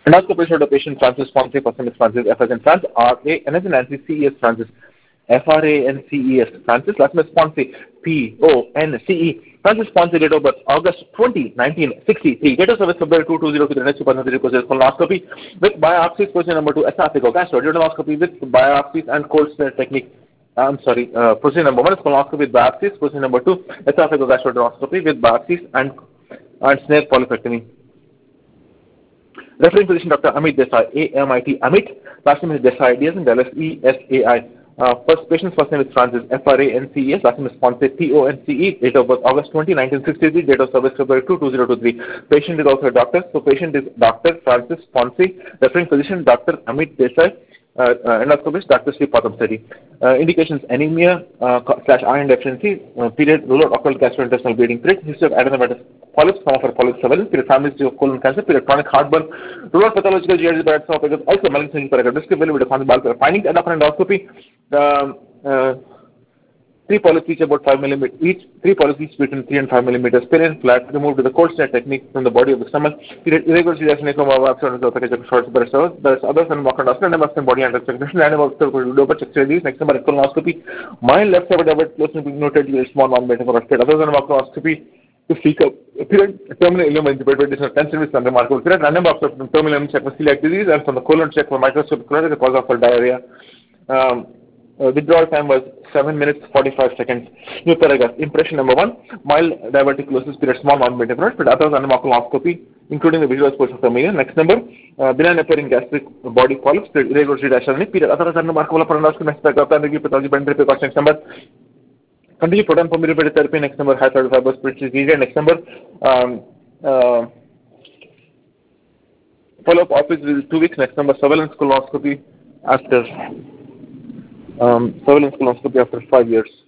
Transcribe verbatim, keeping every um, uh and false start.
Endoscopy showed the patient Francis Ponce, first name is Francis, F as in France, R A N as in Nancy, C E as Francis, F R A N C E S, Francis, last name is Ponce, P O N C E, Francis Ponce, date of birth, August twentieth, nineteen sixty-three, date of service, February second, two thousand two, the next supernumerary process, colonoscopy with biopsies, question number two, esophageal duodenoscopy with biopsies and cold snare technique. I'm sorry, uh, procedure number one is colonoscopy with biopsies, procedure number two, esophageal duodenoscopy with biopsies and, and snare polypectomy. Referring physician Doctor Amit Desai, A M I T Amit, last name is Desai, D as in Dallas, E S A I. Uh, first patient's first name is Francis, F R A N C E S, last name is Ponce, P O N C E, date of birth August twentieth, nineteen sixty-three, date of service February second, two thousand twenty-three. Patient is also a doctor, so patient is Doctor Francis Ponce, referring physician Doctor Amit Desai, uh, uh, endoscopist Doctor Sri Patamseri. Uh, indications anemia uh, slash iron deficiency, uh, period, rule out occult gastrointestinal bleeding, period, history of adenomatous polyps, some of our polyps surveillance, period, family history of colon cancer, period, chronic heartburn, rule out pathological G I G bad esophagus, also malignant paracarditis, with a family bowel findings, and upon endoscopy, um, uh, three polyps each about five millimeters each, three polyps each between three and five millimeters, perineum flat, removed with the cold snare technique from the body of the stomach, period, irregular circulation, there's others and walk and oscar, and and body and circulation, and about the check series, next number colonoscopy, mild left side of close noted small non-metal for state, others and colonoscopy to seek a period, terminal ileum intubated is ten centimeters unremarkable, period, random box of terminal ileum check for celiac disease, and from the colon check for microscopic chloride, the cause of for diarrhea. Um, Uh, withdrawal time was seven minutes forty-five seconds. New paragraph. Impression number one, mild diverticulosis period, small non-metal but others under colonoscopy, including the visual exposure of the median. Next number, uh, benign appearing gastric body polyps, irregular cytosolic period, others under remarkable paranoid. Next paragraph, primary pathology, pending precaution. Next number, continue proton pump inhibitor therapy. Next number, high fibers, fibers, spiritual. Next number, um, uh, follow-up office visit two weeks. Next number, surveillance colonoscopy after. Um, surveillance colonoscopy after five years.